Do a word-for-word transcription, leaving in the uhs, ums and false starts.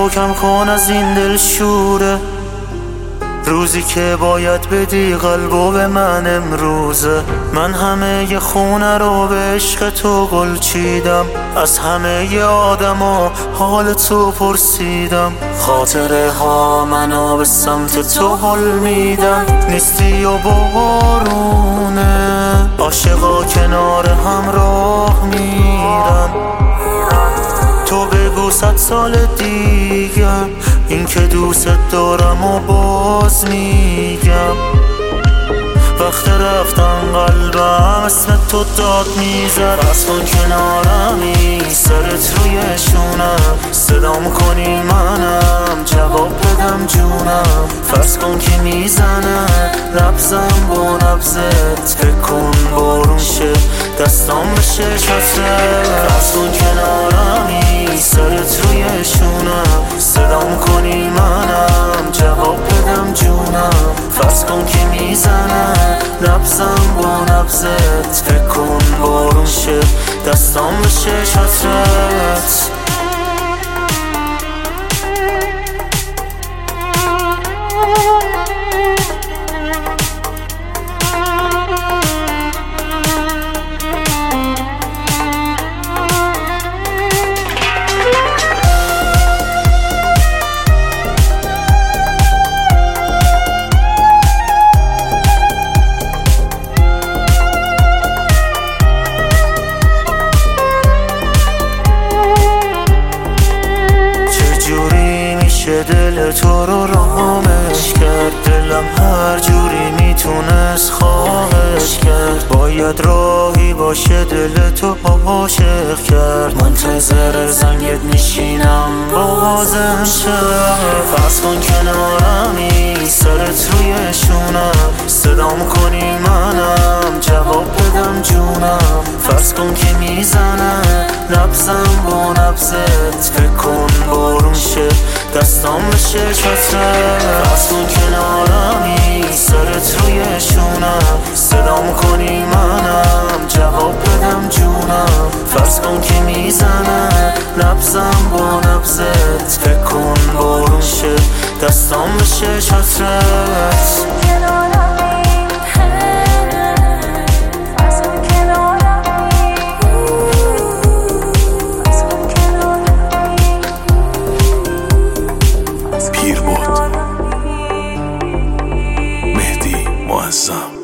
تو کم کن از این دل شوره، روزی که باید بدی قلبو به من امروزه. من همه ی خونه رو به عشق تو گل چیدم، از همه ی آدم ها حال تو پرسیدم. خاطره ها منو به سمت تو حل میدم، نیستی و بارونه، عاشقا کنار هم راه میرن. تو بگو صد سال دیگه این که دوست دارم و باز میگم. وقت رفتن قلبم اسم تو داد میزد، بس کن کنارمی سرت روی شونم، صدام کنی منم جواب بدم جونم. فرض کن که میزنه نبزم با نبزت، فکر کن بارون شه دستام بشه چترت. فرض کن کنارمی سرت روی شونم، صدام کنی منم جواب بدم جونم. فرض کن که میزنه نبزم با نبزت، فکر کن بارون شه دستام بشه چترت. دل تو رو رامش کرد، دلم هر جوری میتونست خواهش کرد. باید راهی باشه دل تو عاشق کرد، منتظر زنگت میشینم بازم شد. فرض کن کنارمی سرت روی شونم، صدام کنی منم جواب بدم جونم. فرض کن که میزنه نبزم با نبزت، فکر کن بارون شه دستام بشه چترت. فرض کن کنارمی سرت روی شونم، صدام کنی منم جواب بدم جونم. فرض کن که میزنه نبزم با نبزت، فکر کن بارون شه دستام بشه چترت. مهدی معظم.